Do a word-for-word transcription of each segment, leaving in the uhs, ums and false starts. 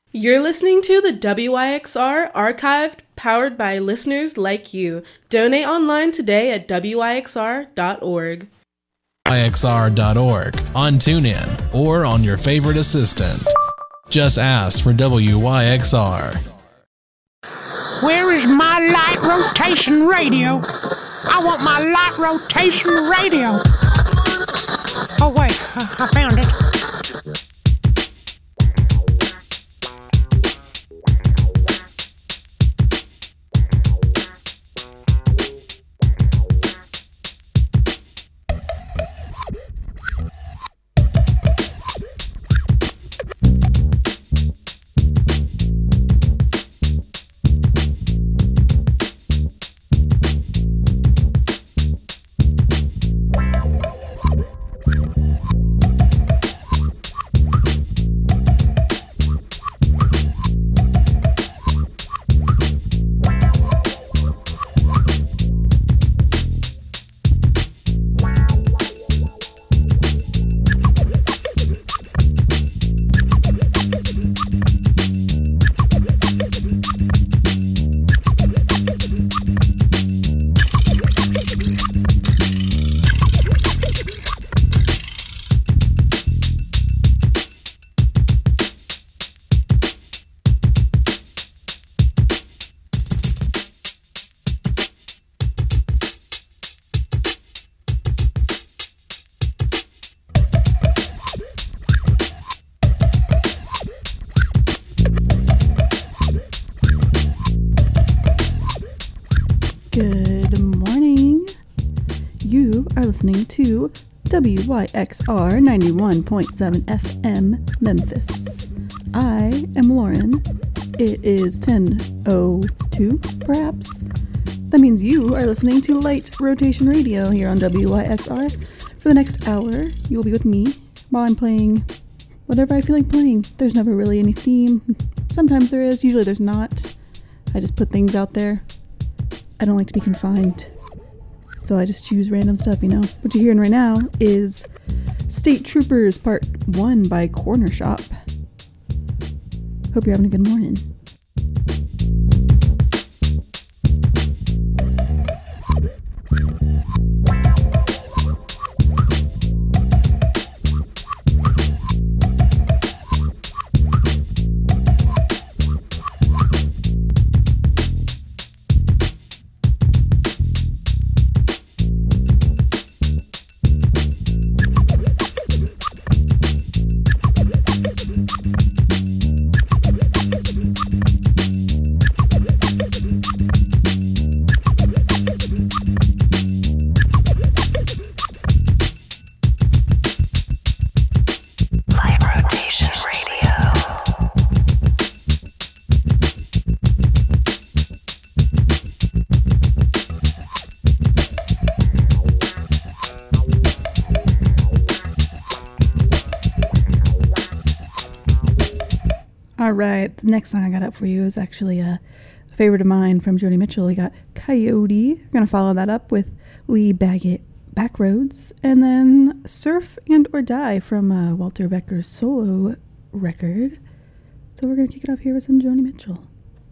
You're listening to the W Y X R Archived, powered by listeners like you. Donate online today at W Y X R dot org. W Y X R dot org, on TuneIn, or on your favorite assistant. Just ask for W Y X R. Where is my light rotation radio? I want my light rotation radio. Oh, wait, I, I found it. Listening to W Y X R ninety-one point seven F M Memphis. I am Lauren. It is ten oh two, perhaps. That means you are listening to Light Rotation Radio here on W Y X R. For the next hour, you will be with me while I'm playing whatever I feel like playing. There's never really any theme. Sometimes there is, usually there's not. I just put things out there. I don't like to be confined. So I just choose random stuff, you know. What you're hearing right now is State Troopers Part one by Corner Shop. Hope you're having a good morning. Alright, the next song I got up for you is actually a favorite of mine from Joni Mitchell. We got Coyote. We're going to follow that up with Lee Baggett, Backroads, and then Surf and or Die from uh, Walter Becker's solo record. So we're going to kick it off here with some Joni Mitchell.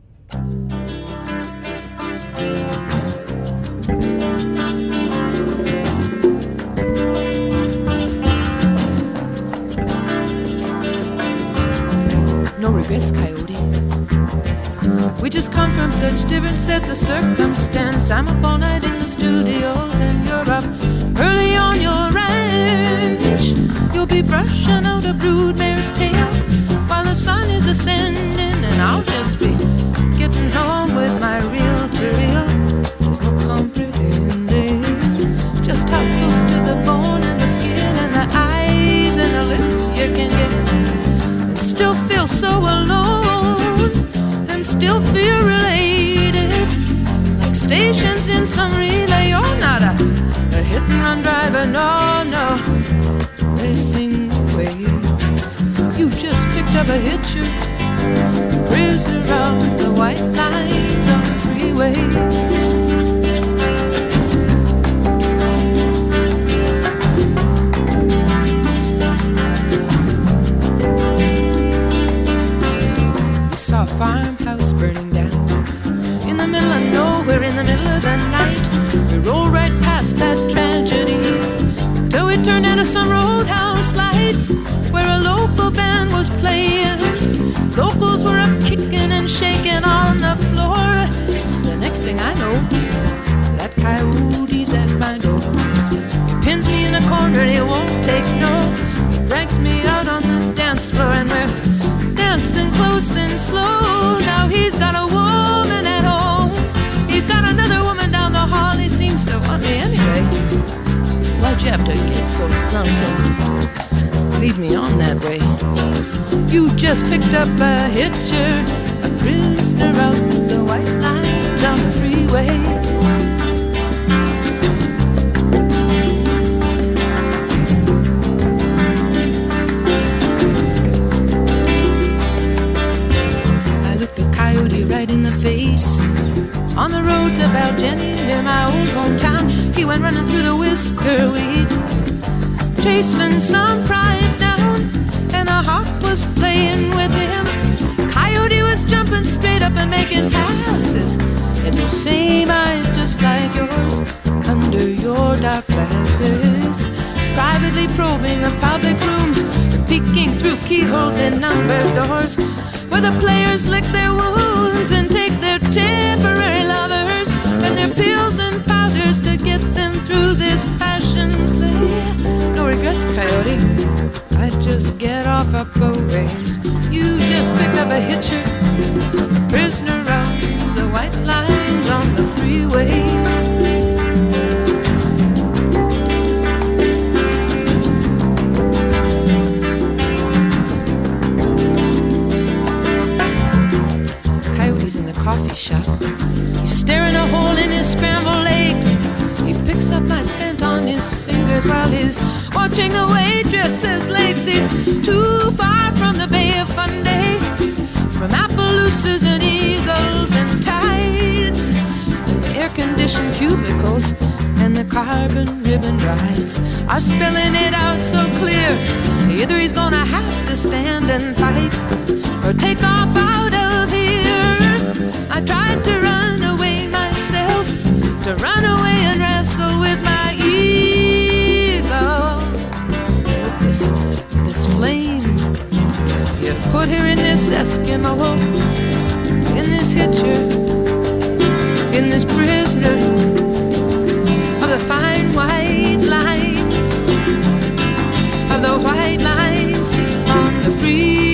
No regrets, Coyote. We just come from such different sets of circumstance. I'm up all night in the studios and you're up early on your ranch. You'll be brushing out a broodmare's tail while the sun is ascending, and I'll just be getting home with my reel-to-reel. There's no comprehending just how close to the bone and the skin and the eyes and the lips you can get. Still feel so alone and still feel related, like stations in some relay. You're not a, a hit and run driver, no, no, racing away. You just picked up a hitcher, prisoner around the white lines on the freeway. saw a farmhouse burning down. In the middle of nowhere, in the middle of the night, we rolled right past that tragedy till we turned into some roadhouse lights where a local band was playing. Locals were up kicking and shaking on the floor. The next thing I know, that coyote's at my door. He pins me in a corner and he won't take no. He drags me out on the dance floor and we're dancing close and slow. Now he's got a woman at home. He's got another woman down the hall. He seems to want me anyway. Why'd you have to get so drunk and lead me on that way? You just picked up a hitcher, a prisoner out the white lines on the freeway. I looked a coyote right in the face on the road to Baljenny near my old hometown. He went running through the whisker weed, chasing some prize down, and a hawk was playing with him. Coyote was jumping straight up and making passes, and those same eyes just like yours under your dark glasses, privately probing the public rooms and peeking through keyholes in numbered doors, where the players lick their wounds and take their temporary lovers and their pills and powders to get them through this passion play. No regrets, Coyote, I just get off a boat race. You just picked up a hitcher, a prisoner on the white lines on the freeway. Coffee shop. He's staring a hole in his scrambled eggs. He picks up my scent on his fingers while he's watching the waitress's legs. He's too far from the Bay of Fundy, from Appaloosas and eagles and tides, and the air-conditioned cubicles and the carbon ribbon rides are spelling it out so clear. Either he's gonna have to stand and fight or take off out of here. I tried to run away myself, to run away and wrestle with my ego, with this, this flame you put here in this Eskimo, in this hitcher, in this prisoner of the fine white lines, of the white lines on the free.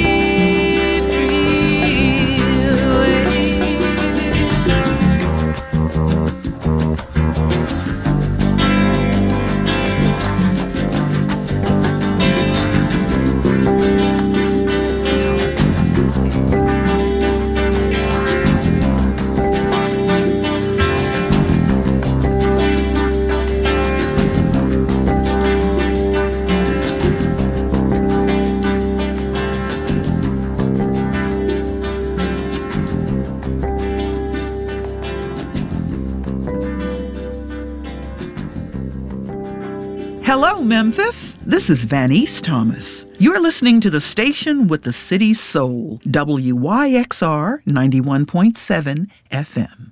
Hello, Memphis. This is Vanice Thomas. You're listening to the station with the city's soul, W Y X R ninety-one point seven F M.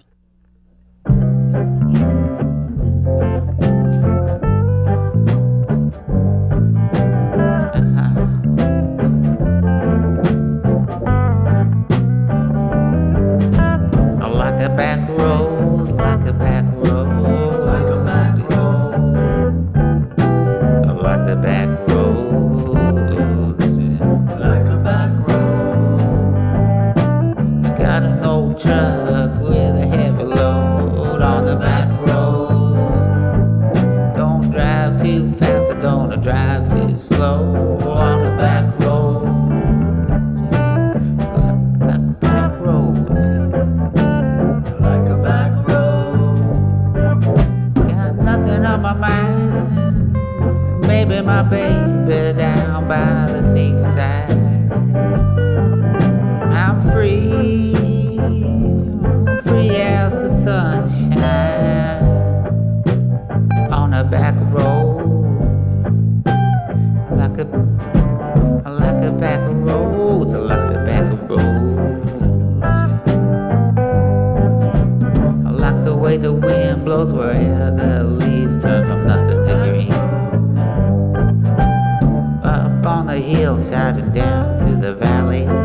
Like a back road, like a back road.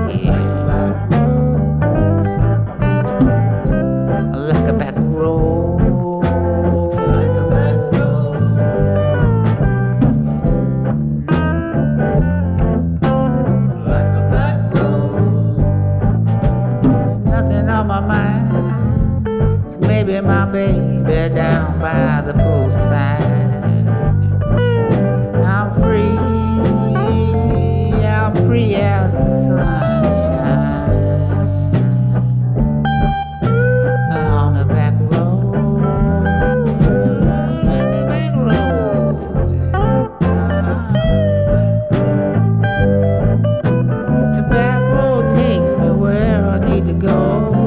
Like a back road. Like a back road. Like a back road. Nothing on my mind. So maybe my baby down by the poolside. I'm free. I'm free as the sunshine. On the back road. Like the back road. The back road takes me where I need to go.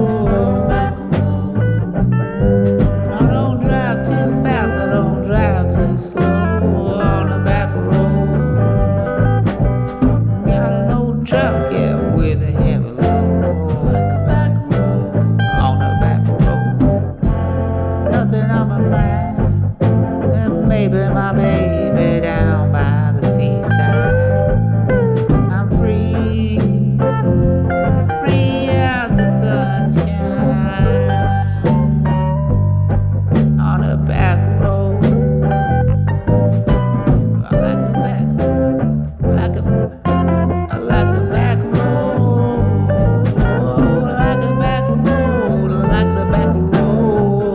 I don't drive too fast, I don't drive too slow. On the back road. Got an old truck, yeah, with a heavy load. Like a back road. On the back road. Nothing on my mind. And maybe my baby down by the seaside. I'm free. Free as the sunshine. On the back road. I like the back. I like the I like the back road. I like the back road. I like the back road.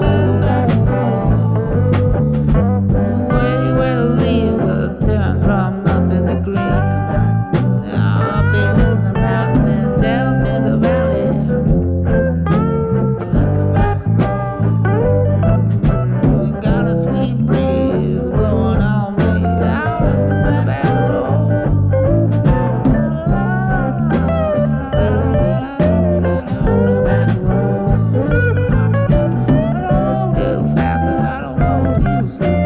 Way where the leaves are turned from nothing to green. Up in the mountain and down in the valley. We got a sweet breeze blowing on me out the back road. Too fast if I don't go too slow.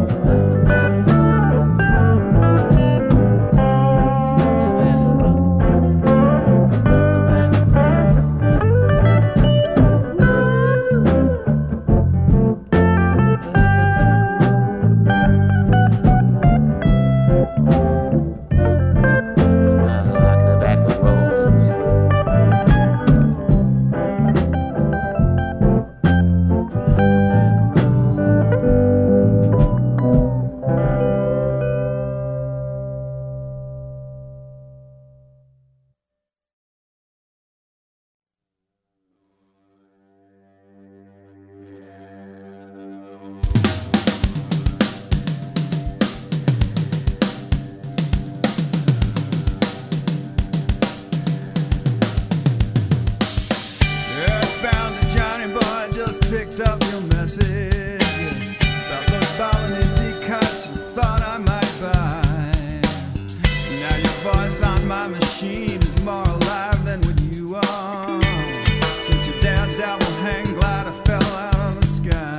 Like the back roads. Earthbound to Johnny Boy, just picked up your message about those Balinese cuts you thought I might buy. Now your voice on my machine is more alive than when you are. Since your dad double hang glider fell out of the sky.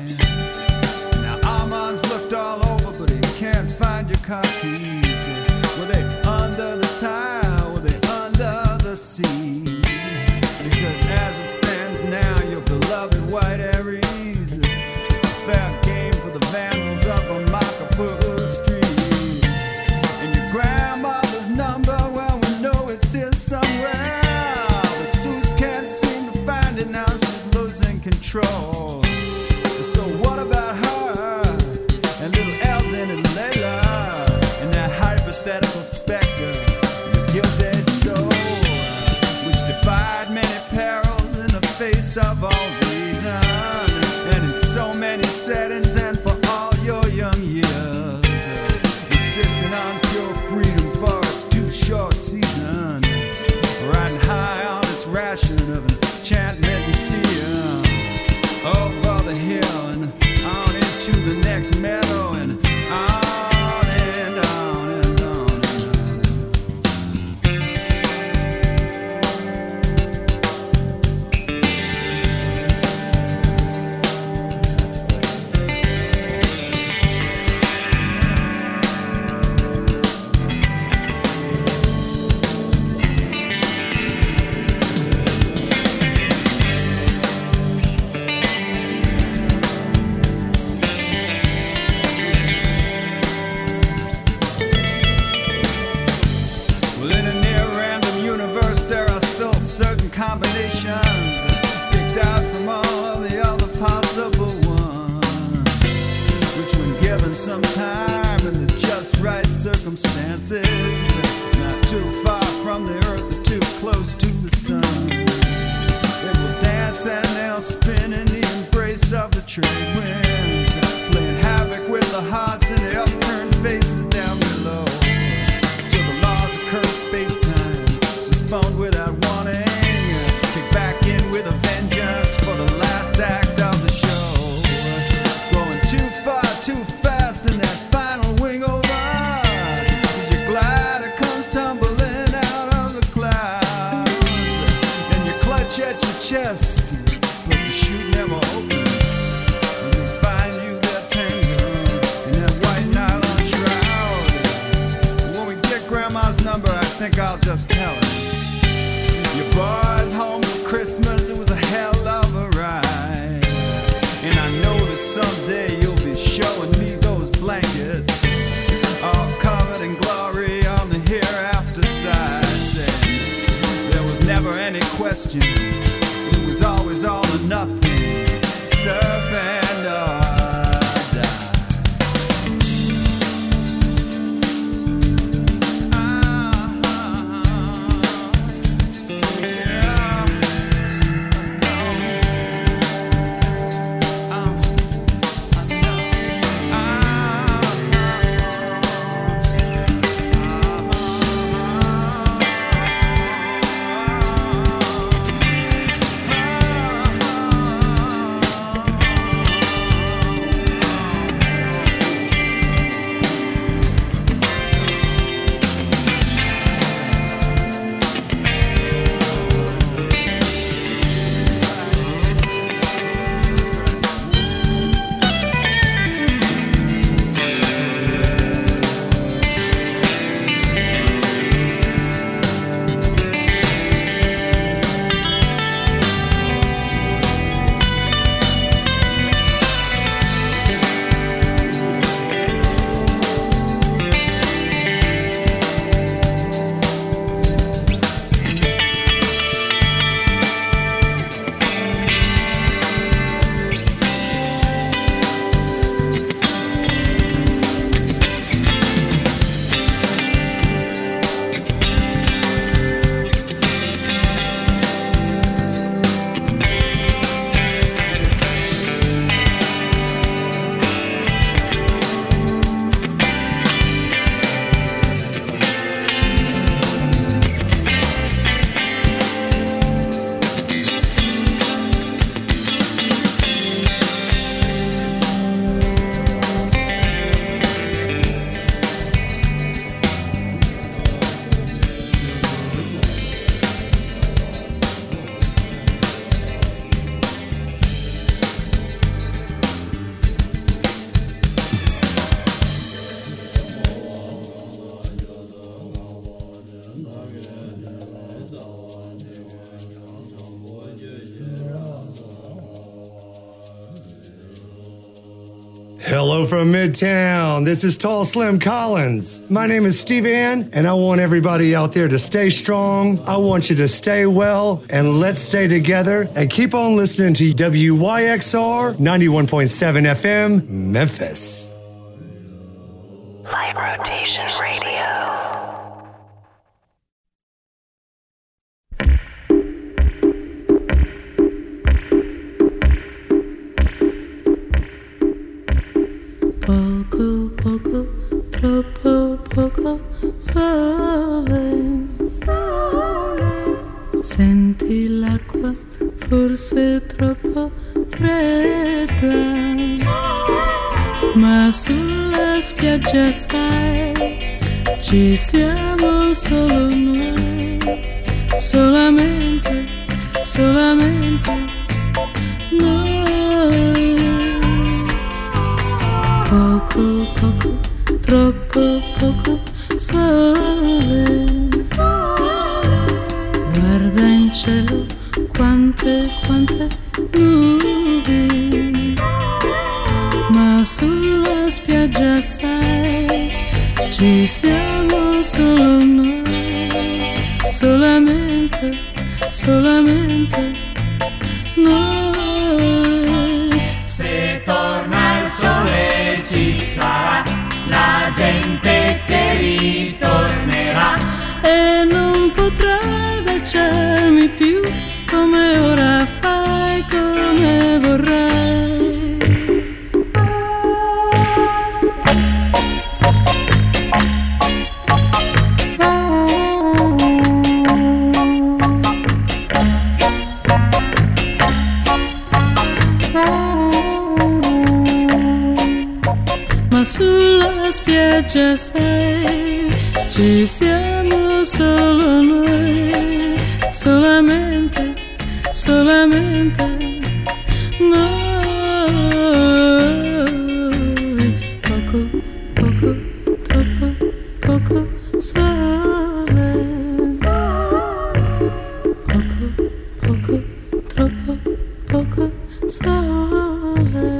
Now Armand's looked all over, but he can't find your car keys. Were they under the tile? Were they under the sea? Because as it stands now, your beloved White Aries, fair game for the vandals up on Makapuru Street. And your grandmother's number, well, we know it's here somewhere. But Suze can't seem to find it now, she's losing control. So what about her, and little Eldon and Layla, and that hypothetical specter, the Gilt-Edged Soul, which defied many perils in the face of all reason, and in so many settings and for all your young years, insisting on pure freedom for its too short season, riding high on its ration of enchantment and fear, over the hill and on into the next meadow and on and on and on and on. combinations picked out from all of the other possible ones, which when given some time and the just right circumstances, not too far from the earth or too close to the sun, they will dance and they'll spin in the embrace of the trade winds, playing havoc with the hearts and the upturned faces down below, till the laws of current space-time suspend without warning, kick back in with a vengeance for the last act of the show, going too far, too fast in that final wing over, as your glider comes tumbling out of the clouds, and you clutch at your chest, but the chute never opens, when they find you there tangled in that white nylon shroud. When we get Grandma's number, I think I'll just tell her, your boy's home for Christmas, it was a hell of a ride, and I know that someday you'll be showing me those blankets, all covered in glory on the hereafter side, saying there was never any question, it was always all or nothing, surf and or die. Hello from Midtown. This is Tall Slim Collins. My name is Steve Ann, and I want everybody out there to stay strong. I want you to stay well, and let's stay together and keep on listening to W Y X R ninety-one point seven F M, Memphis. Light Rotation Radio. Poco, poco, troppo poco sole, sole. Senti l'acqua forse troppo fredda, ma sulla spiaggia sai, ci siamo solo noi, solamente, solamente noi. Poco, poco, troppo poco sole, guarda in cielo quante, quante nubi, ma sulla spiaggia sai, ci siamo solo noi, solamente, solamente noi. Se torna il sole ci sarà la gente che ritornerà e non potrai baciarmi più come ora fai, come vorrai. Ma sulla spiaggia sai, ci siamo solo noi, solamente, solamente noi. Poco, poco, troppo, poco sole. Poco, poco, troppo, poco sole.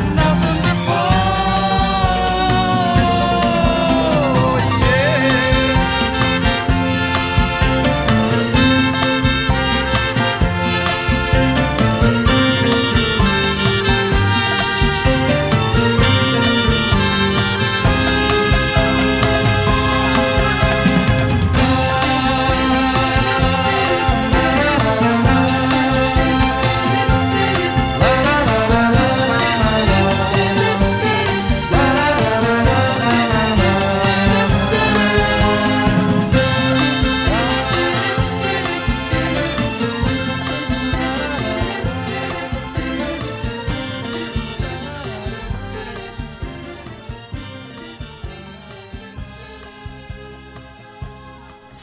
Yeah.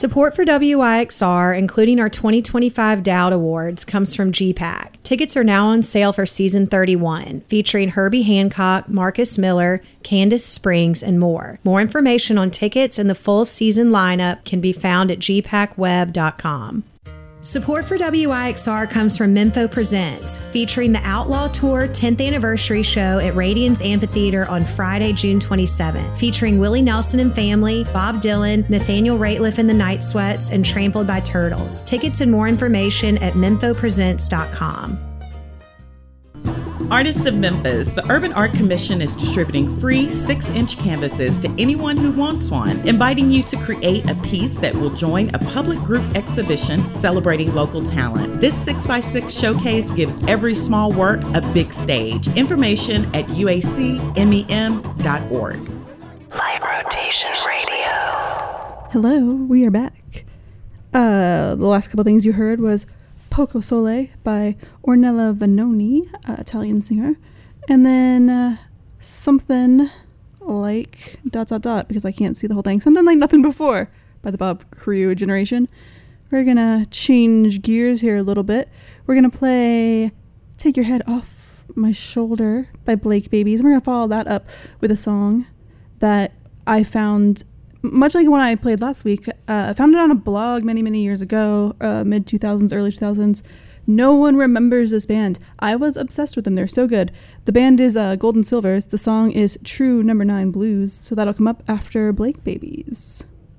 Support for W I X R, including our twenty twenty-five Dowd Awards, comes from G PAC. Tickets are now on sale for season thirty-one, featuring Herbie Hancock, Marcus Miller, Candace Springs, and more. More information on tickets and the full season lineup can be found at g pac web dot com. Support for W I X R comes from Mempho Presents, featuring the Outlaw Tour tenth Anniversary Show at Radiance Amphitheater on Friday, June twenty-seventh, featuring Willie Nelson and Family, Bob Dylan, Nathaniel Rateliff and the Night Sweats, and Trampled by Turtles. Tickets and more information at mempho presents dot com. Artists of Memphis, the Urban Art Commission is distributing free six-inch canvases to anyone who wants one, inviting you to create a piece that will join a public group exhibition celebrating local talent. This six by six showcase gives every small work a big stage. Information at u a c m e m dot org. Live Rotation Radio. Hello, we are back. Uh, the last couple things you heard was Poco Sole by Ornella Vanoni, uh, Italian singer. And then uh, something like dot dot dot, because I can't see the whole thing. Something like Nothing Before by the Bob Crew Generation. We're going to change gears here a little bit. We're going to play Take Your Head Off My Shoulder by Blake Babies. And we're going to follow that up with a song that I found, much like when I played last week. uh, I found it on a blog many, many years ago, uh, mid two thousands, early two thousands. No one remembers this band. I was obsessed with them. They're so good. The band is uh, Golden Silvers. The song is True Number Nine Blues. So that'll come up after Blake Babies.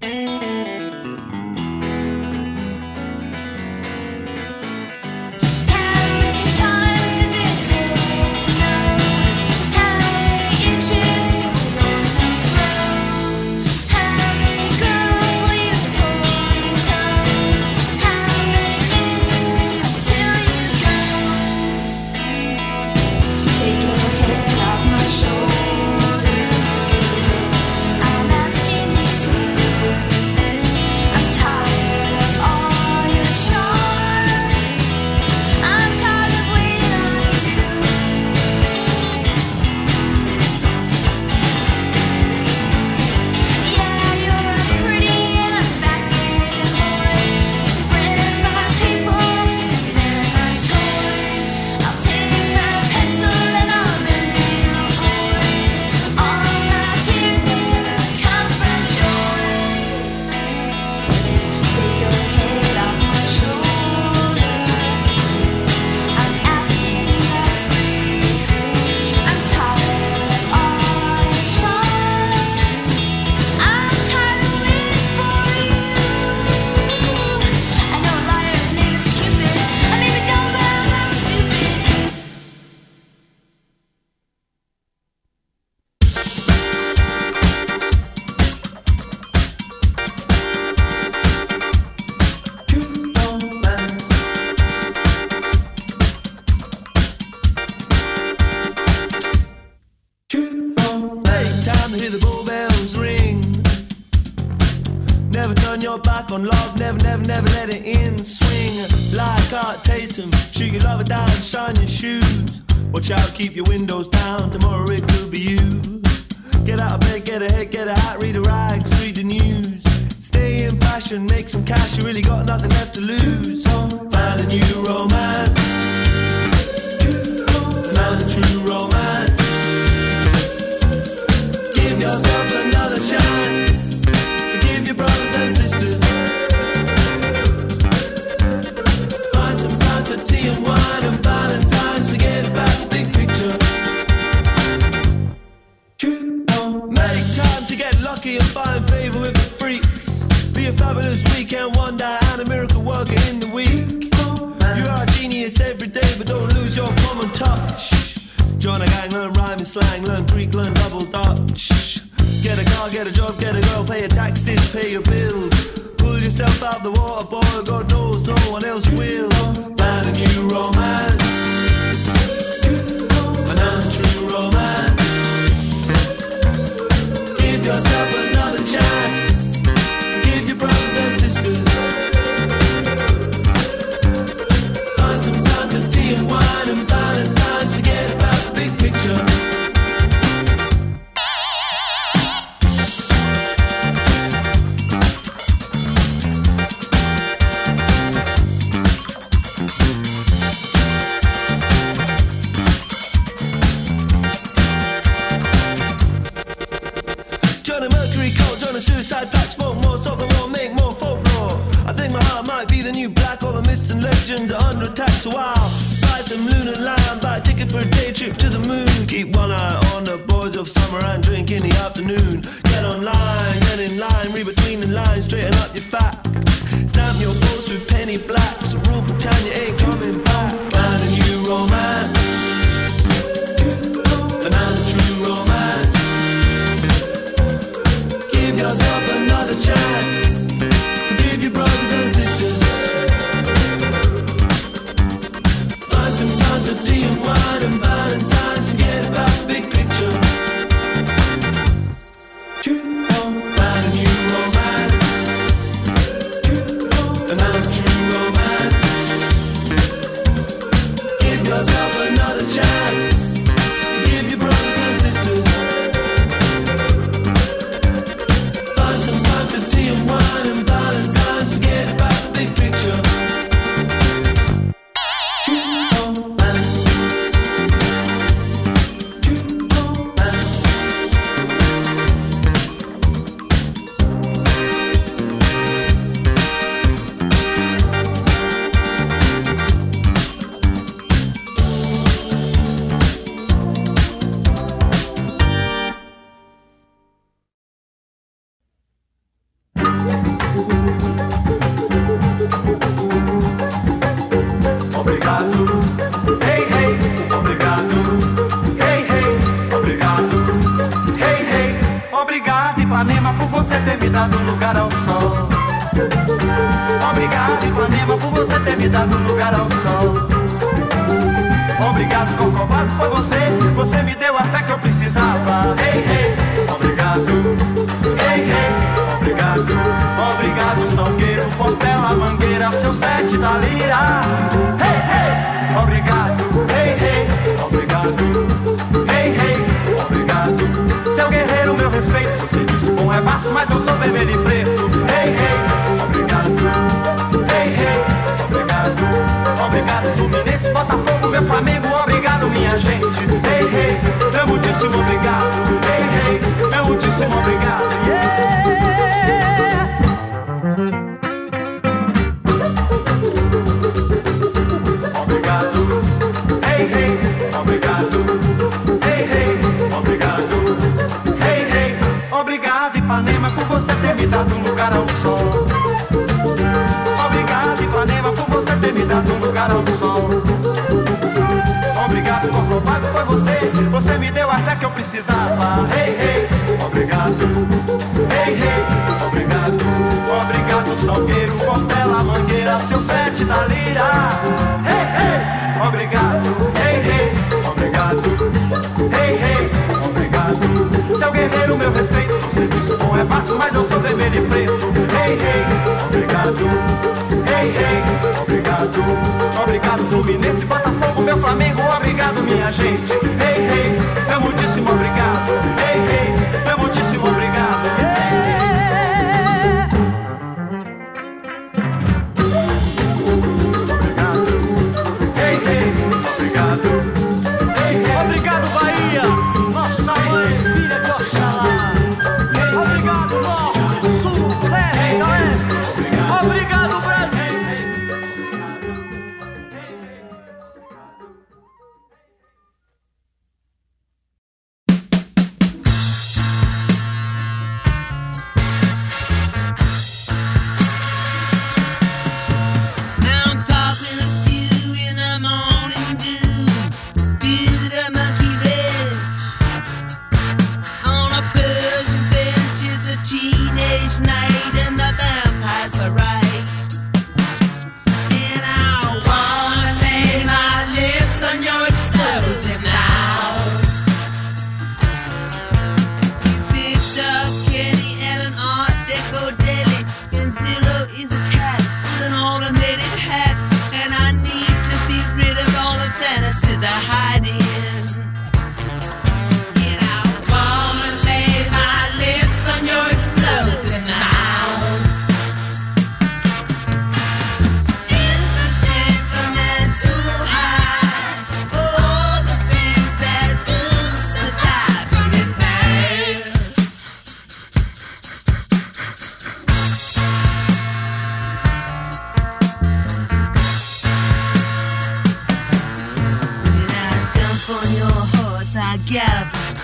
Keep your windows down, tomorrow it could be you. Get out of bed, get a head, get a hat, read the rags, read the news. Stay in fashion, make some cash, you really got nothing left to lose. Find a new romance, find a true romance. Give yourself another chance, forgive your brothers and sisters. Find some time for tea and wine and Valentine's, forget about the big picture. Make time to get lucky and find favor with the freaks. Be a fabulous weekend wonder and a miracle worker in the week. You are a genius every day, but don't lose your common touch. Join a gang, learn rhyming slang, learn Greek, learn double Dutch. Get a car, get a job, get a girl, pay your taxes, pay your bills. Pull yourself out the water, boy, God knows no one else will. Find a new romance, another true romance. Give yourself another chance, forgive your brothers and sisters. Find some time for tea and wine and Valentine's, forget about the big picture. civilizations are under attack, so I'll buy some lunar lime, buy a ticket for a day trip to the moon. Keep one eye on the boys of summer and drink in the afternoon. Get online, get in line, read between the lines, straighten up your facts. Stamp your post with penny blacks. Rule Britannia ain't coming back. Find a new romance, another true romance. Give yourself another chance. Forgive your brothers and sisters. Find some time for tea and wine and Valentine's. Forget about the big picture. Find a new romance, another true romance. Give yourself another chance. Forgive your brothers and sisters. Find some time for tea and wine and Valentine's. Forget about the big picture. Obrigado, hey, hey, obrigado, hey, hey, obrigado, hey, hey, obrigado Ipanema por você ter me dado lugar ao sol. Obrigado Ipanema por você ter me dado lugar ao sol. Obrigado Corcovado, foi você, você me deu a fé que eu precisava. Hey, hey, obrigado, hey, hey, obrigado, obrigado Salgueiro, Portela, Mangueira, seu sete da lira. Hey, hey, obrigado, hey, hey, obrigado, hey, hey, obrigado. Seu guerreiro, meu respeito, você diz que o bom é vasco, mas eu sou vermelho e preto. Hey, hey, obrigado, hey, hey, obrigado, obrigado Fluminense, Botafogo, meu Flamengo, obrigado minha gente. Hey, hey, meu muitíssimo obrigado. Hey, hey, meu muitíssimo obrigado. Yeah. Obrigado, hey, hey, obrigado, hey, hey, obrigado, hey, hey, obrigado Ipanema por você ter me dado um lugar ao sol. Obrigado Ipanema por você ter me dado um lugar ao sol. Obrigado Corcovado, foi você, você me deu a fé que eu precisava. Hey, hey, obrigado, hey, hey, obrigado, obrigado Salgueiro, Portela, Mangueira, seu sete da lira. Hey, hey, obrigado, hey, hey, obrigado, hey, hey, obrigado. Seu guerreiro, meu respeito, você diz que bom é fácil, mas eu sou vermelho e preto. Hey, hey, obrigado, hey, hey, obrigado, obrigado Fluminense, Botafogo, meu Flamengo, obrigado minha gente. Hey, hey, meu muitíssimo obrigado. Hey, hey, meu muitíssimo obrigado. Yeah. Hey, hey, obrigado. Hey, hey. Obrigado Bahia, nossa mãe, filha de Oxalá. Obrigado Norte, Sul, Leste, Oeste. Obrigado Brasil.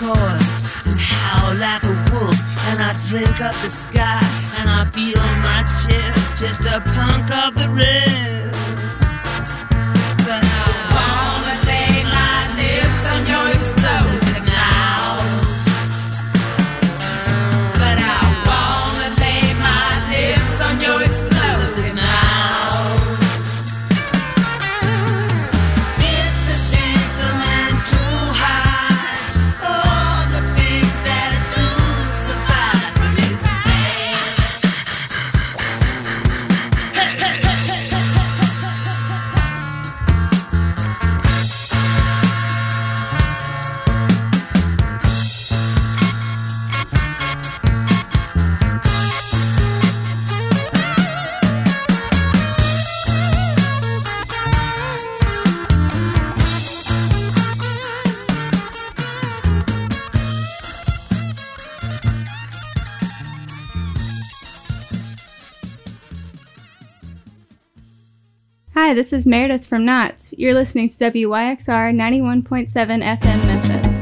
course and howl like a wolf. And I drink up the sky and I beat on my chest just to punk up the rest. But I wanna lay my lips on your explosive mouth. But I wanna lay my lips on your explosive mouth. It's a shame the man too high. All the things that do survive from his brain. Hey, hey, hey, hey. Hi, this is Meredith from Knots. You're listening to W Y X R ninety-one point seven F M Memphis.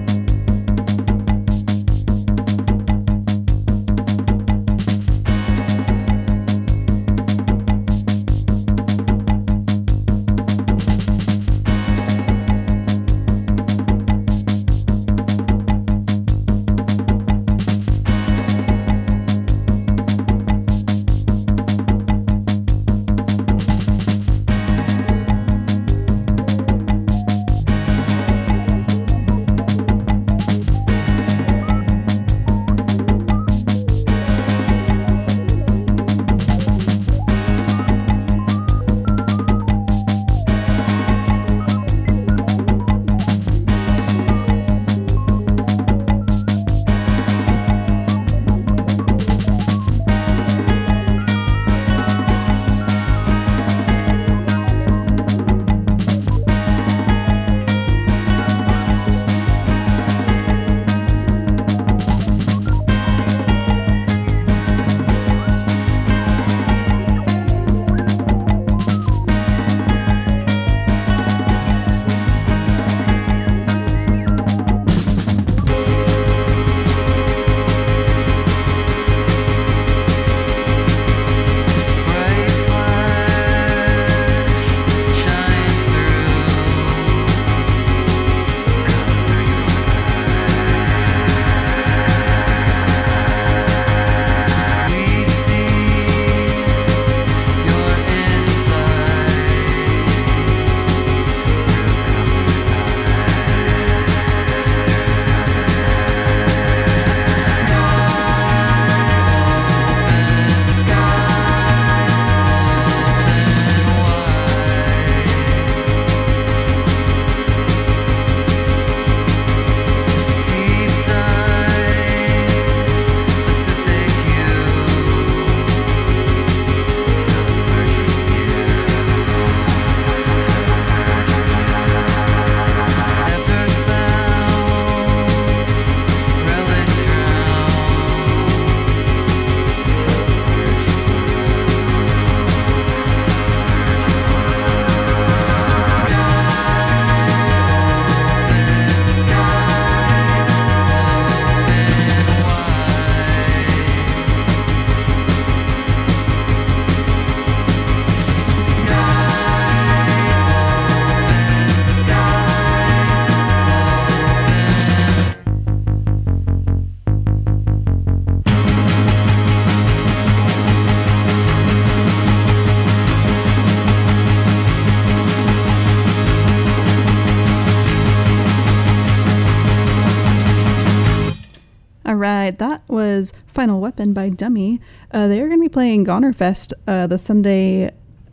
Alright, that was Final Weapon by Dummy. Uh, they are going to be playing Gonerfest, uh, the Sunday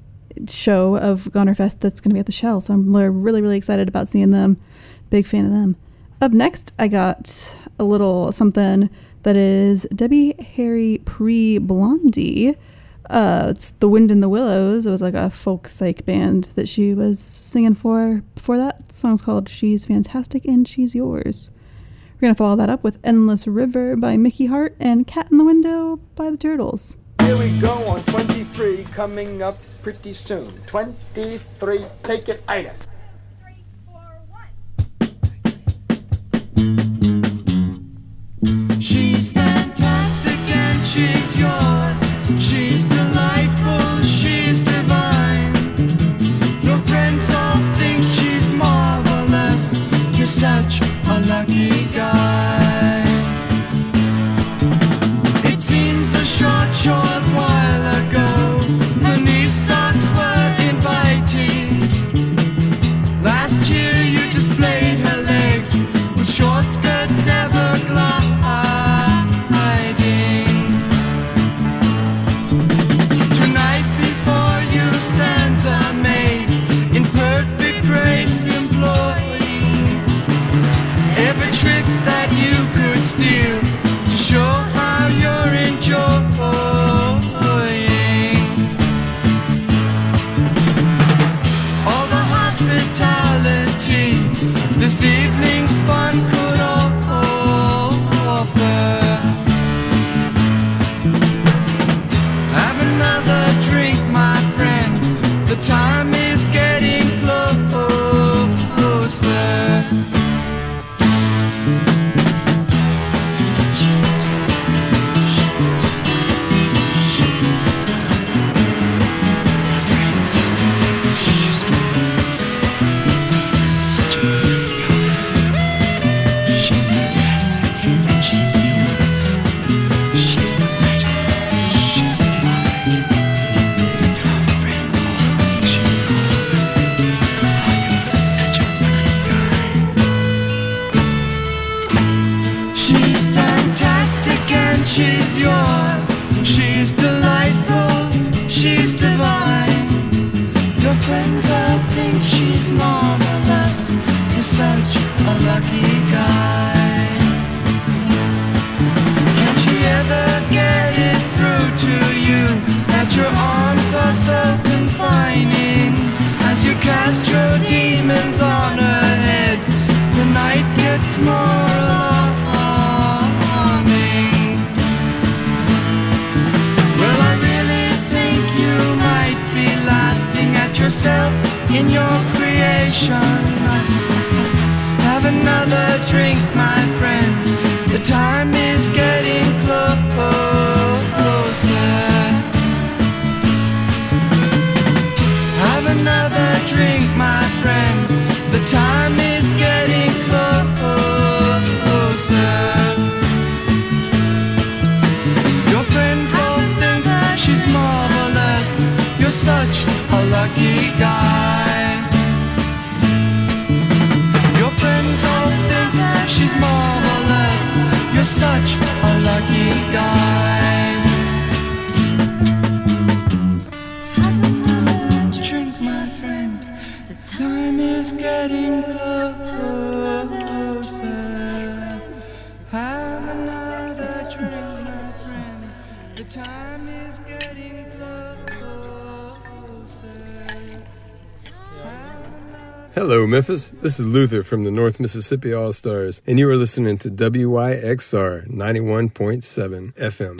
show of Gonerfest that's going to be at the Shell. So I'm really, really excited about seeing them. Big fan of them. Up next, I got a little something that is Debbie Harry pre-Blondie. Uh, it's The Wind in the Willows. It was like a folk psych band that she was singing for before that. The song's called She's Fantastic and She's Yours. We're going to follow that up with Endless River by Mickey Hart and Cat in the Window by the Turtles. Here we go on twenty-three, coming up pretty soon. twenty-three, take it, Ida. Three, four, one. lucky guy. It seems a short, short while ago, the knee socks were inviting. Last year you displayed her legs with short skirts ever gliding. Tonight before you stands a maid in perfect grace employing every trick that you could steal to show how you're enjoying all the hospitality this evening's fun could offer. Have another drink, my friend, the time is getting closer. She's yours, she's delightful, she's divine. Your friends all think she's marvelous, you're such a lucky guy. Can't she ever get it through to you that your arms are so confining? As you cast your demons on her head, the night gets more alarming. Yourself in your creation. Have another drink, my friend, the time is getting closer. Have another drink, my friend, the time is getting closer. Your friends all think she's marvelous, you're such a lucky guy. Your friends all think she's marvelous, you're such a lucky guy. Have another drink, my friend, the time is getting closer. Have another drink, my friend, the time is getting closer. Hello, Memphis. This is Luther from the North Mississippi All-Stars, and you are listening to W Y X R ninety-one point seven F M.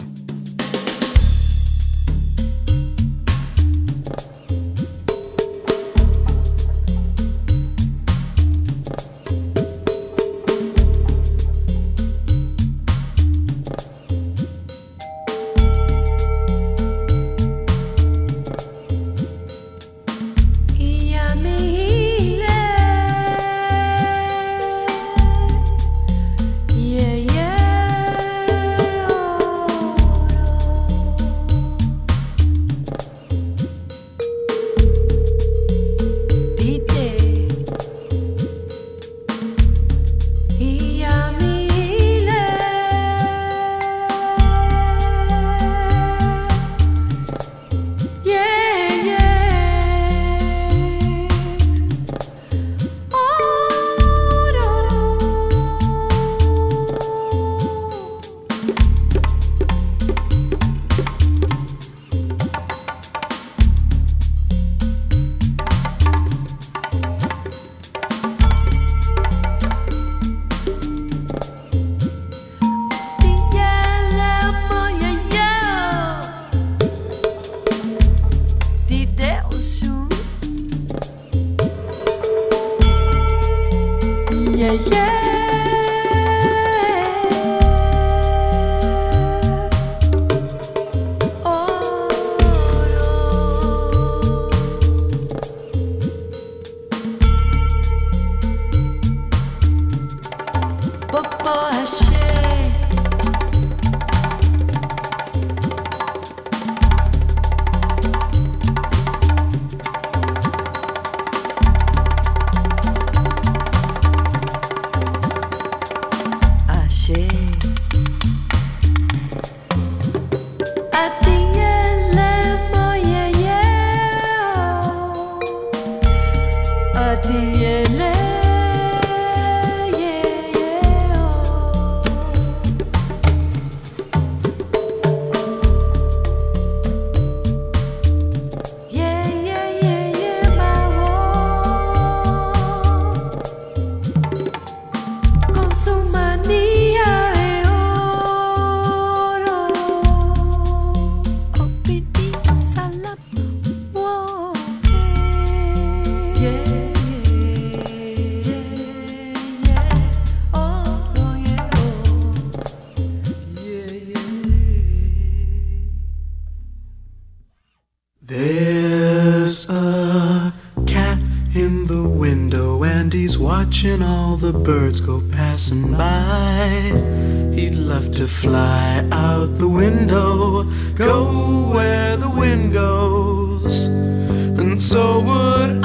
There's a cat in the window and he's watching all the birds go passing by. He'd love to fly out the window, go where the wind goes, and so would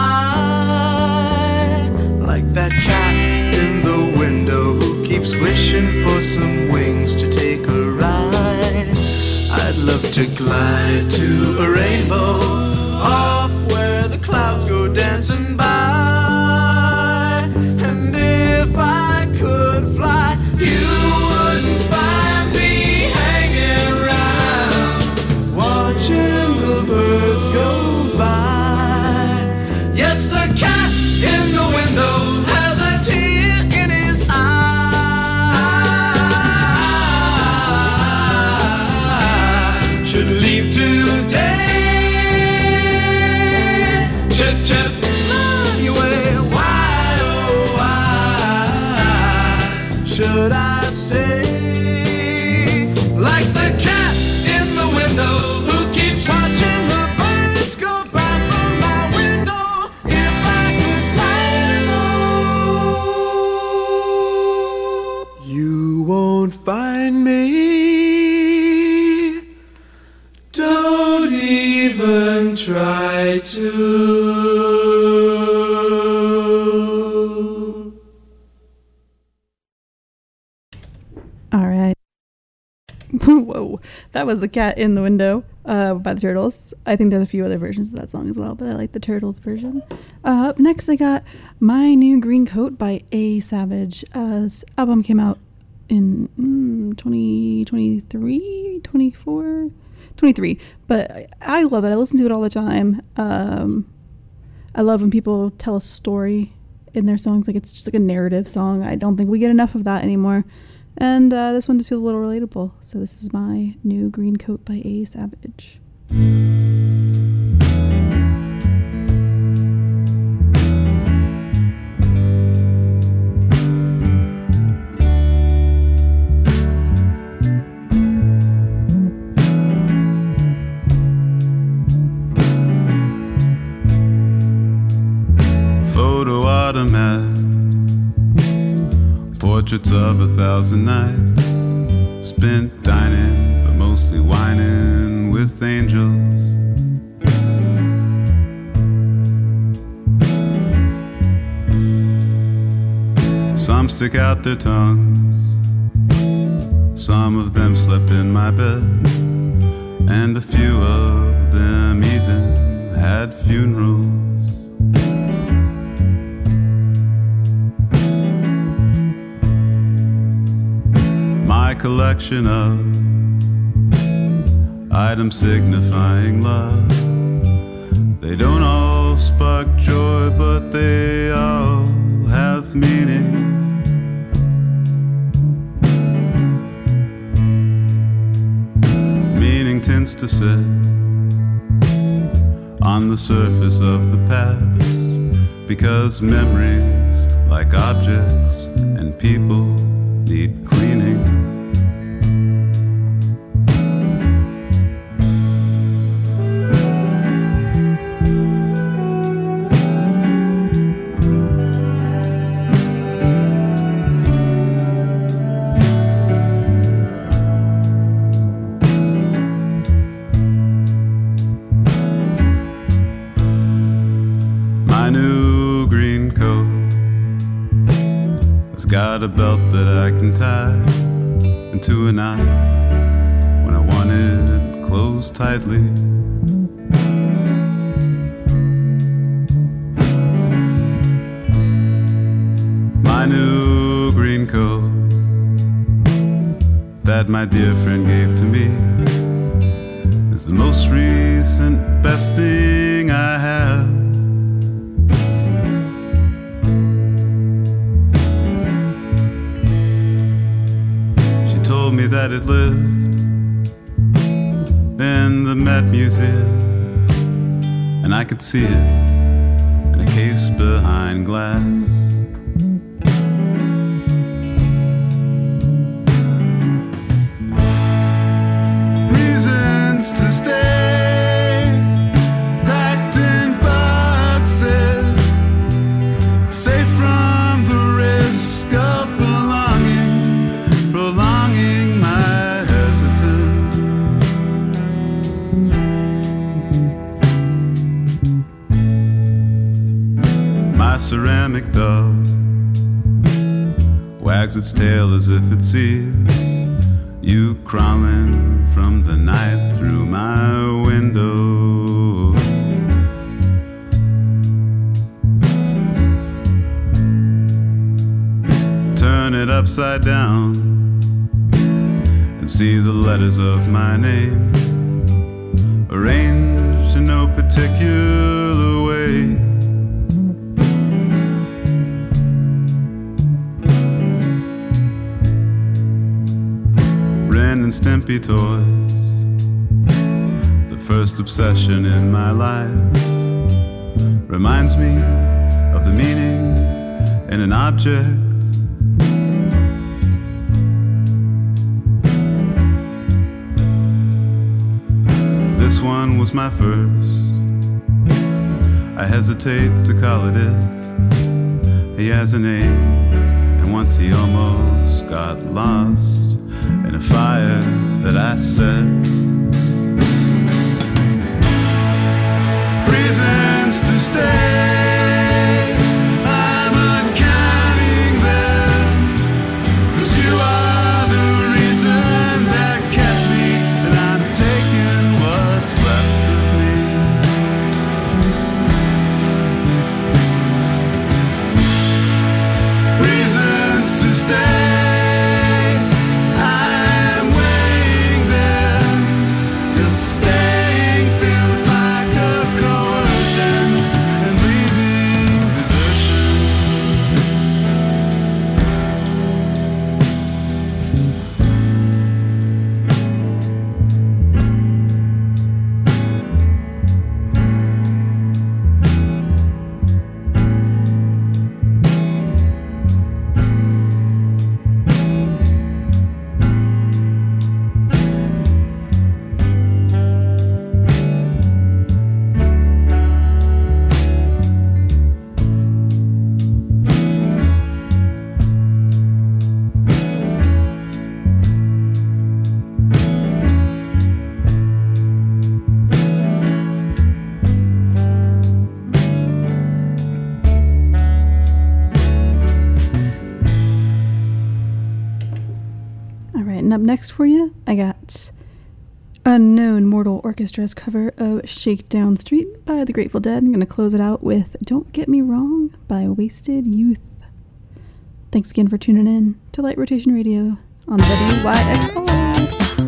I. Like that cat in the window who keeps wishing for some wings to take a ride. I'd love to glide to a rainbow off where the clouds go dancing by. And if I could fly, you wouldn't find me hanging around watching the birds go by. Yes, the cat in the window has a tear in his eye. Should leave today. Chip, chip, fly away. Why, oh, why should I stay? Like the cat in the window who keeps watching the birds go by from my window. If I could fly, you won't find me. Don't even try to. All right. Whoa. That was The Cat in the Window uh, by the Turtles. I think there's a few other versions of that song as well, but I like the Turtles version. Uh, up next, I got My New Green Coat by A Savage. Uh, this album came out in mm, twenty twenty-three, twenty-four, twenty-three, but I, I love it. I listen to it all the time. Um, I love when people tell a story in their songs. Like, it's just like a narrative song. I don't think we get enough of that anymore. And uh, this one just feels a little relatable. So this is My New Green Coat by A Savage. Photo automat, portraits of a thousand nights spent dining, but mostly whining with angels. Some stick out their tongues, some of them slept in my bed, and a few of them even had funerals. My collection of items signifying love, they don't all spark joy, but they all have meaning. Meaning tends to sit on the surface of the past, because memories, like objects and people, need cleaning. Got a belt that I can tie into a knot when I want it closed tightly. that my dear friend gave to me is the most recent best thing I have. She told me that it lived in the Met Museum, and I could see it in a case behind glass. Reasons to stay, packed in boxes, safe from the risk of belonging, prolonging my hesitance. My ceramic dog wags its tail as if it sees you crawling from the night through my window. Turn it upside down and see the letters of my name arranged in no particular way. Ren and Stimpy toys, the first obsession in my life, reminds me of the meaning in an object. This one was my first. I hesitate to call it it. He has a name, and once he almost got lost in a fire that I set. Reasons to stay, I'm uncounting them, 'cause you are the reason that kept me, and I'm taking what's left of me. Reasons to stay, up next for you, I got Unknown Mortal Orchestra's cover of Shakedown Street by the Grateful Dead. I'm going to close it out with Don't Get Me Wrong by Wasted Youth. Thanks again for tuning in to Light Rotation Radio on W Y X R.